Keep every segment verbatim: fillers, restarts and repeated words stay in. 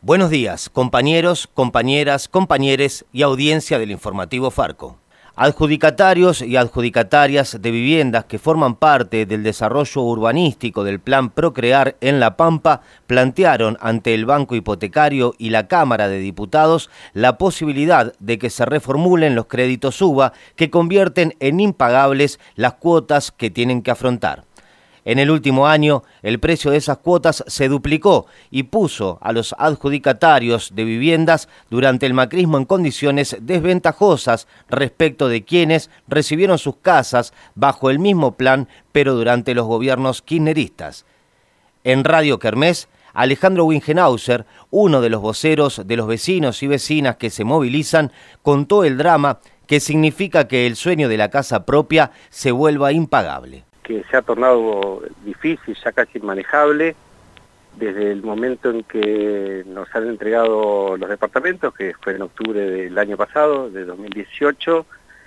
Buenos días, compañeros, compañeras, compañeres y audiencia del informativo Farco. Adjudicatarios y adjudicatarias de viviendas que forman parte del desarrollo urbanístico del Plan Procrear en La Pampa plantearon ante el Banco Hipotecario y la Cámara de Diputados la posibilidad de que se reformulen los créditos U B A que convierten en impagables las cuotas que tienen que afrontar. En el último año, el precio de esas cuotas se duplicó y puso a los adjudicatarios de viviendas durante el macrismo en condiciones desventajosas respecto de quienes recibieron sus casas bajo el mismo plan, pero durante los gobiernos kirchneristas. En Radio Kermés, Alejandro Wingenhauser, uno de los voceros de los vecinos y vecinas que se movilizan, contó el drama que significa que el sueño de la casa propia se vuelva impagable. Que se ha tornado difícil, ya casi inmanejable, desde el momento en que nos han entregado los departamentos, que fue en octubre del año pasado, de dos mil dieciocho,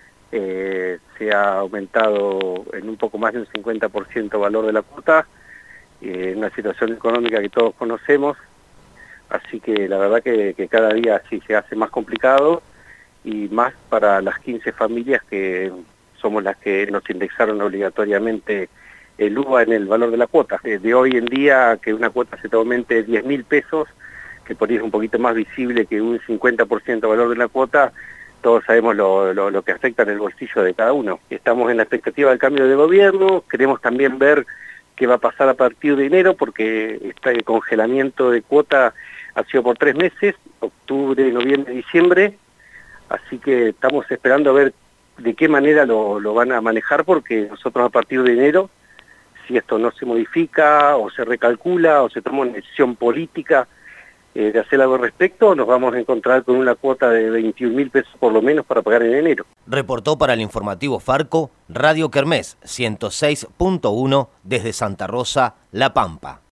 eh, se ha aumentado en un poco más de un cincuenta por ciento el valor de la cuota, eh, en una situación económica que todos conocemos, así que la verdad que, que cada día sí se hace más complicado, y más para las quince familias que somos las que nos indexaron obligatoriamente el U B A en el valor de la cuota. De hoy en día, que una cuota se te aumente diez mil pesos, que por ahí es un poquito más visible que un cincuenta por ciento valor de la cuota, todos sabemos lo, lo, lo que afecta en el bolsillo de cada uno. Estamos en la expectativa del cambio de gobierno, queremos también ver qué va a pasar a partir de enero, porque este congelamiento de cuota ha sido por tres meses, octubre, noviembre, diciembre, así que estamos esperando a ver de qué manera lo, lo van a manejar, porque nosotros a partir de enero, si esto no se modifica o se recalcula o se toma una decisión política eh, de hacer algo al respecto, nos vamos a encontrar con una cuota de veintiún mil pesos por lo menos para pagar en enero. Reportó para el informativo Farco, Radio Kermés ciento seis punto uno desde Santa Rosa, La Pampa.